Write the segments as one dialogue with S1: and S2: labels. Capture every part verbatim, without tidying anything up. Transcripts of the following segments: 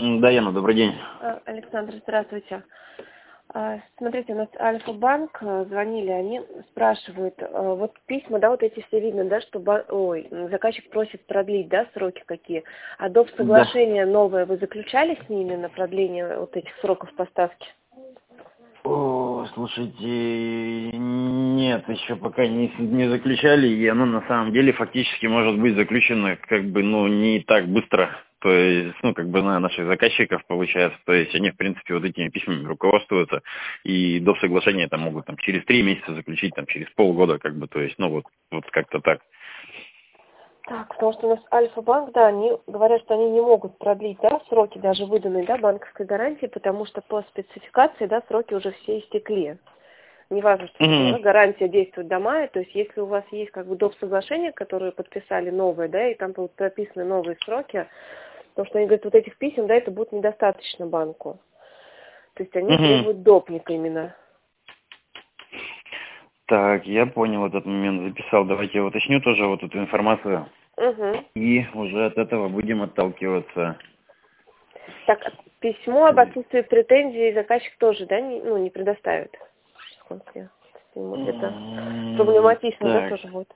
S1: Да, Яна, добрый день.
S2: Александр, здравствуйте. Смотрите, у нас Альфа-банк, звонили они, спрашивают, вот письма, да, вот эти все видно, да, что ой, заказчик просит продлить, да, сроки какие. А доп. Соглашение да. новое вы заключали с ними на продление вот этих сроков поставки?
S1: О, слушайте, нет, еще пока не, не заключали, и оно на самом деле фактически может быть заключено как бы, ну, не так быстро. То есть, ну, как бы на наших заказчиков получается, то есть они, в принципе, вот этими письмами руководствуются, и до соглашения там могут там через три месяца заключить, там через полгода, как бы, то есть, ну, вот, вот как-то так.
S2: Так, потому что у нас Альфа-банк, да, они говорят, что они не могут продлить, да, сроки даже выданные, да, банковской гарантии, потому что по спецификации, да, сроки уже все истекли. Неважно, что
S1: Mm-hmm.
S2: да, гарантия действует до мая, то есть если у вас есть как бы доп. Соглашение, которые подписали новые, да, и там будут прописаны новые сроки, потому что они говорят, вот этих писем, да, это будет недостаточно банку. То есть они mm-hmm. требуют допник именно.
S1: Так, я понял этот момент, записал. Давайте я уточню тоже вот эту информацию.
S2: Угу.
S1: И уже от этого будем отталкиваться.
S2: Так, письмо об отсутствии претензий заказчик тоже, да, не, ну, не предоставит? Это проблематично, да, тоже будет?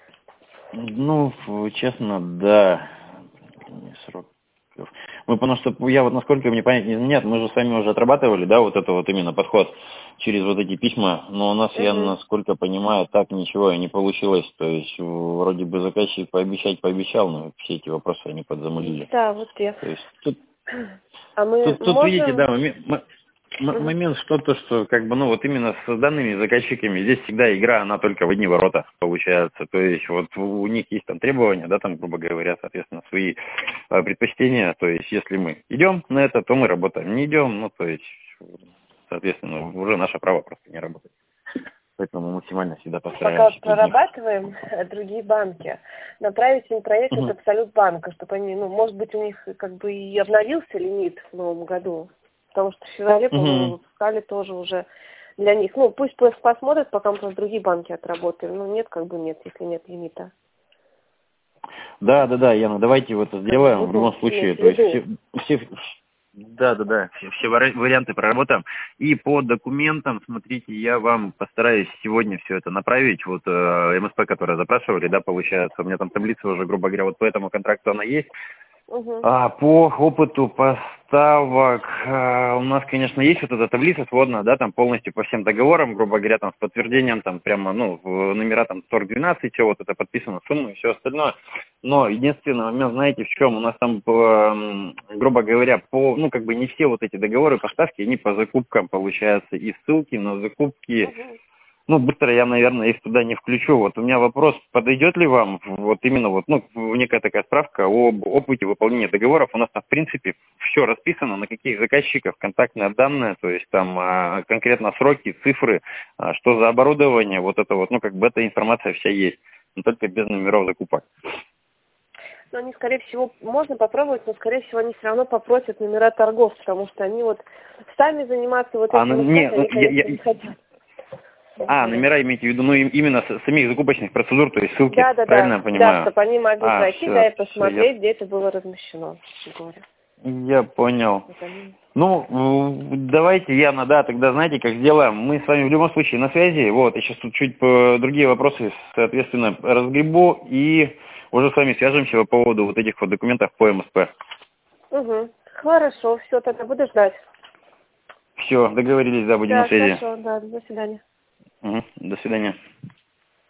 S1: Ну, честно, да. Срок. Мы, потому что я вот, насколько мне память не изменяет, мы же сами уже отрабатывали, да, вот это вот именно подход через вот эти письма, но у нас, угу. я, насколько понимаю, так ничего и не получилось, то есть вроде бы заказчик пообещать пообещал, но все эти вопросы они подзамылили.
S2: Да, вот я.
S1: То есть тут,
S2: а мы
S1: тут, тут
S2: можем...
S1: видите, да, мы... М- момент что-то, что как бы, ну вот именно с данными заказчиками здесь всегда игра, она только в одни ворота получается. То есть вот у них есть там требования, да, там, грубо говоря, соответственно, свои а, предпочтения. То есть если мы идем на это, то мы работаем. Не идем, ну то есть, соответственно, уже наше право просто не работать. Поэтому максимально всегда постараемся.
S2: Пока прорабатываем другие банки, направить им проект uh-huh. от Абсолютбанка, чтобы они, ну, может быть, у них как бы и обновился лимит в новом году. Потому что в феврале, по-моему, uh-huh. выпускали тоже уже для них. Ну, пусть посмотрят, пока мы просто другие банки отработаем. Ну, нет, как бы нет, если нет лимита.
S1: Да, да, да, Яна, давайте вот это сделаем в любом случае. То есть все, все, да, да, да, все, все варианты проработаем. И по документам, смотрите, я вам постараюсь сегодня все это направить. Вот э, эм эс пэ, которое запрашивали, да, получается, у меня там таблица уже, грубо говоря, вот по этому контракту она есть.
S2: Угу.
S1: А по опыту поставок а, у нас, конечно, есть вот эта таблица сводная, да, там полностью по всем договорам, грубо говоря, там с подтверждением, там прямо, ну, номера там сорок двенадцать, все вот это подписано, суммы и все остальное. Но единственный момент, знаете, в чем? У нас там, грубо говоря, по, ну, как бы не все вот эти договоры поставки, они по закупкам, получается, и ссылки на закупки.
S2: Угу.
S1: Ну, быстро я, наверное, их туда не включу. Вот у меня вопрос, подойдет ли вам вот именно вот, ну, некая такая справка об опыте выполнения договоров. У нас там, в принципе, все расписано, на каких заказчиков, контактные данные, то есть там а, конкретно сроки, цифры, а, что за оборудование, вот это вот, ну, как бы эта информация вся есть, но только без номеров закупок.
S2: Но они, скорее всего, можно попробовать, но, скорее всего, они все равно попросят номера торгов, потому что они вот сами заниматься вот этим,
S1: а, ну, нет,
S2: они, конечно,
S1: я, я...
S2: не хотят.
S1: А, номера имеете в виду, ну, именно с самих закупочных процедур, то есть ссылки,
S2: да, да,
S1: правильно
S2: да,
S1: я понимаю?
S2: Да, чтобы они могли
S1: а,
S2: пройти,
S1: все,
S2: да, и посмотреть,
S1: все, я...
S2: где это было размещено. Говоря.
S1: Я понял. Ну, давайте, Яна, да, тогда знаете, как сделаем. Мы с вами в любом случае на связи. Вот, я сейчас тут чуть по другие вопросы, соответственно, разгребу и уже с вами свяжемся по поводу вот этих вот документов по эм эс пэ.
S2: Угу. Хорошо, все, тогда буду ждать.
S1: Все, договорились, да, будем
S2: да,
S1: на связи.
S2: Хорошо, да, до свидания.
S1: Угу, до свидания.